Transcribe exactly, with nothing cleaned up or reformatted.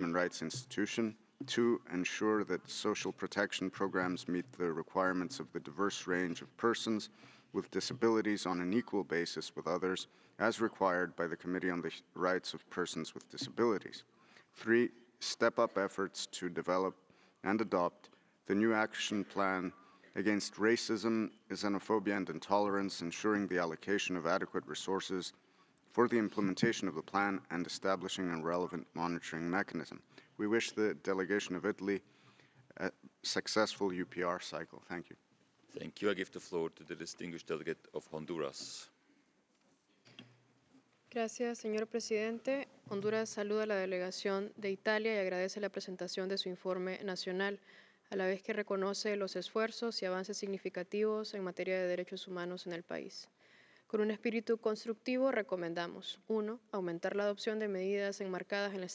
human rights institution. Two, ensure that social protection programs meet the requirements of the diverse range of persons with disabilities on an equal basis with others, as required by the Committee on the Rights of Persons with Disabilities. Three, step up efforts to develop and adopt the new action plan against racism, xenophobia, and intolerance, ensuring the allocation of adequate resources for the implementation of the plan and establishing a relevant monitoring mechanism. We wish the delegation of Italy a successful U P R cycle. Thank you. Thank you. I give the floor to the distinguished delegate of Honduras. Gracias, señor presidente. Honduras saluda a la delegación de Italia y agradece la presentación de su informe nacional, a la vez que reconoce los esfuerzos y avances significativos en materia de derechos humanos en el país. Con un espíritu constructivo recomendamos, uno, aumentar la adopción de medidas enmarcadas en la